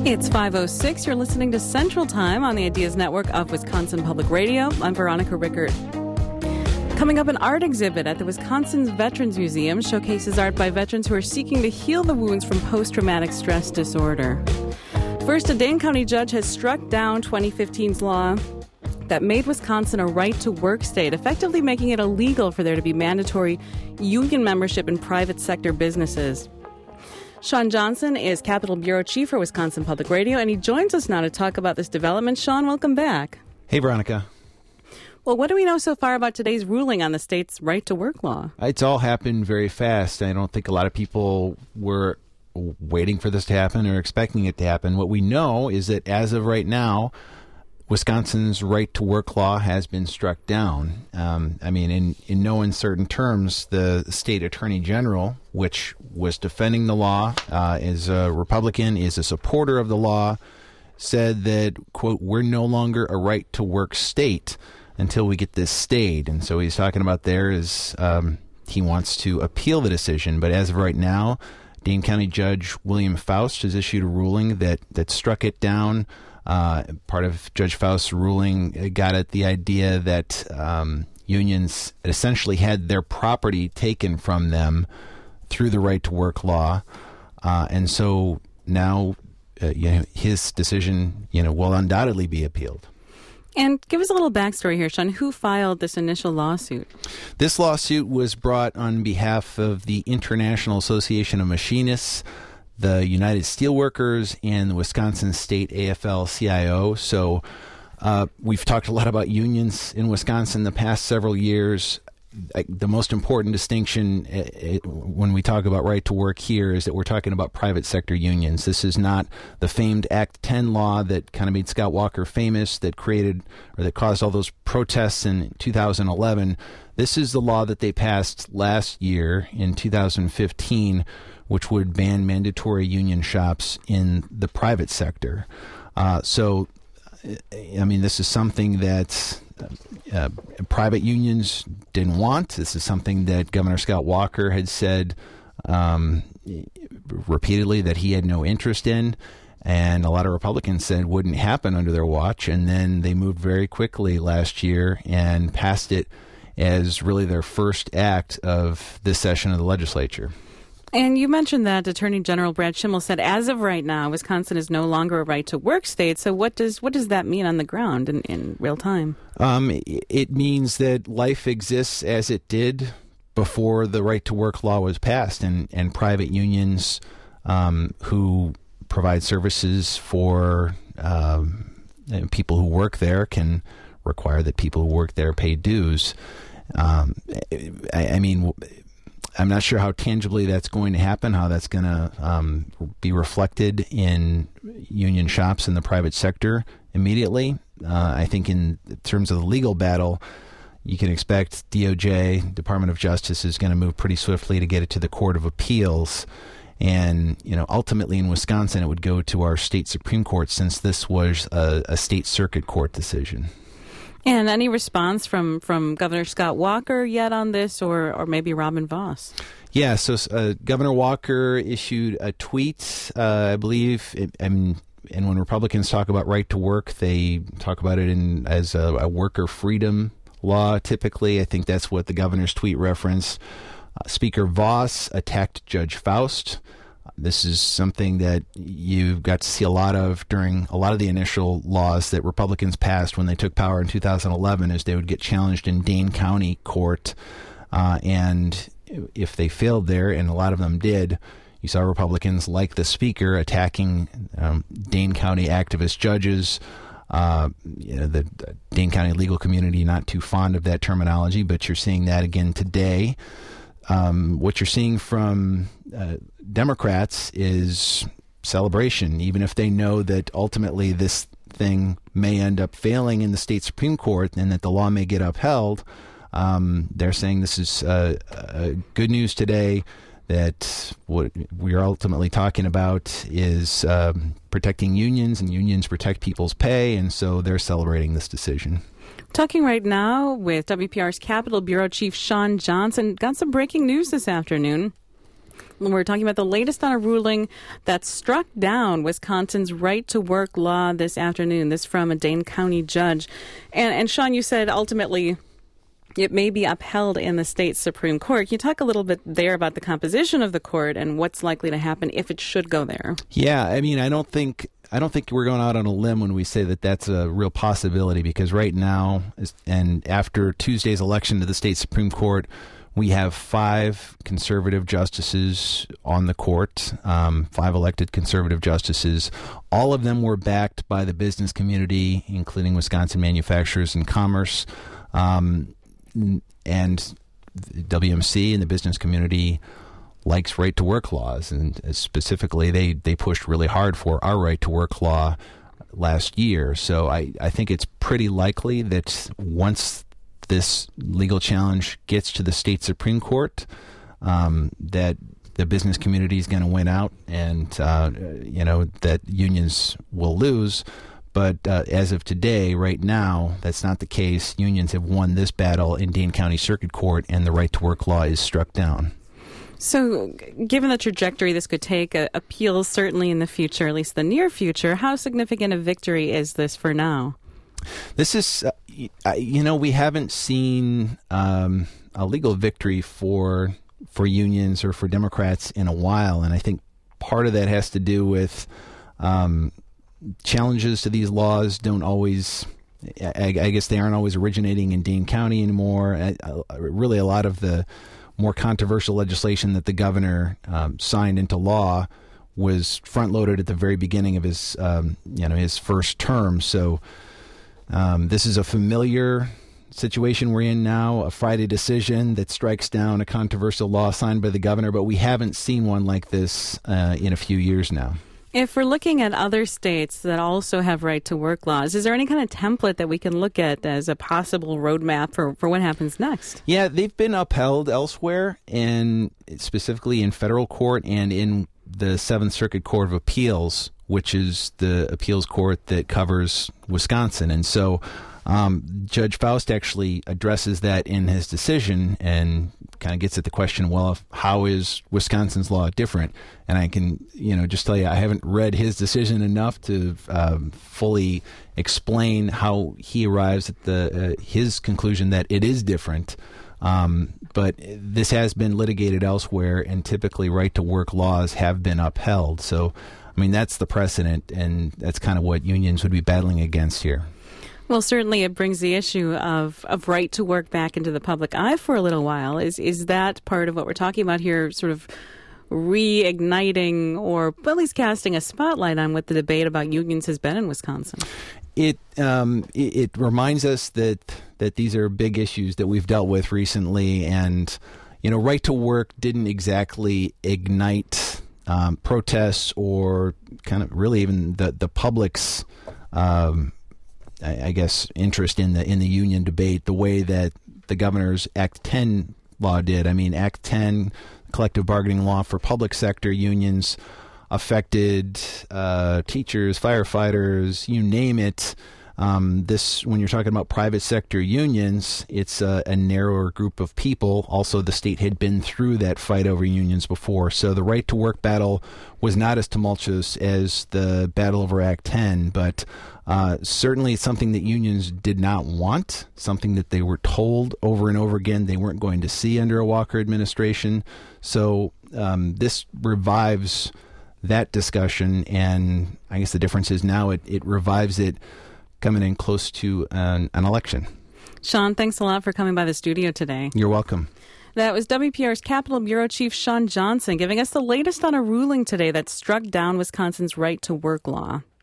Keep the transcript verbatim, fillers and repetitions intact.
It's five oh six. You're listening to Central Time on the Ideas Network of Wisconsin Public Radio. I'm Veronica Rickert. Coming up, an art exhibit at the Wisconsin Veterans Museum showcases art by veterans who are seeking to heal the wounds from post-traumatic stress disorder. First, a Dane County judge has struck down twenty fifteen's law that made Wisconsin a right-to-work state, effectively making it illegal for there to be mandatory union membership in private sector businesses. Sean Johnson is Capitol Bureau Chief for Wisconsin Public Radio, and he joins us now to talk about this development. Sean, welcome back. Hey, Veronica. Well, what do we know so far about today's ruling on the state's right-to-work law? It's all happened very fast. I don't think a lot of people were waiting for this to happen or expecting it to happen. What we know is that as of right now, Wisconsin's right-to-work law has been struck down. Um, I mean, in, in no uncertain terms, the state attorney general, which was defending the law, uh, is a Republican, is a supporter of the law, said that, quote, we're no longer a right-to-work state until we get this stayed. And so he's talking about there is um, he wants to appeal the decision. But as of right now, Dane County Judge William Faust has issued a ruling that, that struck it down. Uh, part of Judge Faust's ruling got at the idea that um, unions essentially had their property taken from them through the right-to-work law. Uh, and so now uh, you know, his decision you know, will undoubtedly be appealed. And give us a little backstory here, Sean. Who filed this initial lawsuit? This lawsuit was brought on behalf of the International Association of Machinists, the United Steelworkers, and the Wisconsin State A F L C I O. So uh, we've talked a lot about unions in Wisconsin the past several years. The most important distinction it, it, when we talk about right to work here is that we're talking about private sector unions. This is not the famed Act ten law that kind of made Scott Walker famous, that created or that caused all those protests in two thousand eleven. This is the law that they passed last year in two thousand fifteen, which would ban mandatory union shops in the private sector. Uh, so, I mean, this is something that uh, private unions didn't want. This is something that Governor Scott Walker had said um, repeatedly that he had no interest in, and a lot of Republicans said wouldn't happen under their watch. And then they moved very quickly last year and passed it as really their first act of this session of the legislature. And you mentioned that Attorney General Brad Schimmel said, as of right now, Wisconsin is no longer a right-to-work state. So what does what does that mean on the ground in, in real time? Um, it means that life exists as it did before the right-to-work law was passed, and, and private unions um, who provide services for um, people who work there can require that people who work there pay dues. Um, I, I mean... I'm not sure how tangibly that's going to happen, how that's going to um, be reflected in union shops in the private sector immediately. Uh, I think in terms of the legal battle, you can expect D O J, Department of Justice, is going to move pretty swiftly to get it to the Court of Appeals. And, you know, ultimately in Wisconsin, it would go to our state Supreme Court, since this was a, a state circuit court decision. And any response from, from Governor Scott Walker yet on this, or, or maybe Robin Vos? Yeah, so uh, Governor Walker issued a tweet, uh, I believe, it, and, and when Republicans talk about right to work, they talk about it in as a, a worker freedom law, typically. I think that's what the governor's tweet referenced. Uh, Speaker Vos attacked Judge Faust. This is something that you got to see a lot of during a lot of the initial laws that Republicans passed when they took power in two thousand eleven, as they would get challenged in Dane County court. Uh, and if they failed there, and a lot of them did, you saw Republicans like the Speaker attacking um, Dane County activist judges. Uh, you know, the, the Dane County legal community not too fond of that terminology, but you're seeing that again today. Um, what you're seeing from uh, Democrats is celebration, even if they know that ultimately this thing may end up failing in the state Supreme Court and that the law may get upheld. Um, they're saying this is uh, uh, good news today, that what we're ultimately talking about is um, protecting unions, and unions protect people's pay, and so they're celebrating this decision. Talking right now with W P R's Capitol Bureau Chief Sean Johnson. Got some breaking news this afternoon. We're talking about the latest on a ruling that struck down Wisconsin's right-to-work law this afternoon. This from a Dane County judge. And, and Sean, you said ultimately it may be upheld in the state Supreme Court. Can you talk a little bit there about the composition of the court and what's likely to happen if it should go there? Yeah, I mean, I don't think I don't think we're going out on a limb when we say that that's a real possibility, because right now, and after Tuesday's election to the state Supreme Court, we have five conservative justices on the court, um, five elected conservative justices. All of them were backed by the business community, including Wisconsin Manufacturers and Commerce. Um, and W M C and the business community likes right-to-work laws, and specifically they, they pushed really hard for our right-to-work law last year. So I, I think it's pretty likely that once this legal challenge gets to the state Supreme Court, um, that the business community is going to win out, and uh, you know that unions will lose. But uh, as of today, right now, that's not the case. Unions have won this battle in Dane County Circuit Court, and the right-to-work law is struck down. So, given the trajectory this could take, uh, appeals certainly in the future, at least the near future, how significant a victory is this for now? This is, uh, you know, we haven't seen um, a legal victory for for unions or for Democrats in a while, and I think part of that has to do with um, challenges to these laws don't always, I, I guess they aren't always originating in Dane County anymore. I, I, really, a lot of the more controversial legislation that the governor um, signed into law was front-loaded at the very beginning of his, um, you know, his first term. So um, this is a familiar situation we're in now, a Friday decision that strikes down a controversial law signed by the governor, but we haven't seen one like this uh, in a few years now. If we're looking at other states that also have right-to-work laws, is there any kind of template that we can look at as a possible roadmap for, for what happens next? Yeah, they've been upheld elsewhere, and specifically in federal court and in the Seventh Circuit Court of Appeals, which is the appeals court that covers Wisconsin. And so um, Judge Faust actually addresses that in his decision and kind of gets at the question, well, how is Wisconsin's law different? And I can, you know, just tell you, I haven't read his decision enough to um, fully explain how he arrives at the uh, his conclusion that it is different. Um, but this has been litigated elsewhere, and typically right-to-work laws have been upheld. So, I mean, that's the precedent, and that's kind of what unions would be battling against here. Well, certainly it brings the issue of, of right to work back into the public eye for a little while. Is is that part of what we're talking about here, sort of reigniting or at least casting a spotlight on what the debate about unions has been in Wisconsin? It um, it, it reminds us that that these are big issues that we've dealt with recently, and you know, right to work didn't exactly ignite um, protests or kind of really even the the public's um, I, I guess interest in the in the union debate the way that the governor's Act ten law did. I mean, Act ten, collective bargaining law for public sector unions, affected uh, teachers, firefighters, you name it. Um, this, when you're talking about private sector unions, it's a, a narrower group of people. Also, the state had been through that fight over unions before. So the right to work battle was not as tumultuous as the battle over Act ten, but uh, certainly something that unions did not want, something that they were told over and over again they weren't going to see under a Walker administration. So um, this revives that discussion, and I guess the difference is now it, it revives it coming in close to an, an election. Sean, thanks a lot for coming by the studio today. You're welcome. That was W P R's Capitol Bureau Chief Sean Johnson giving us the latest on a ruling today that struck down Wisconsin's right to work law.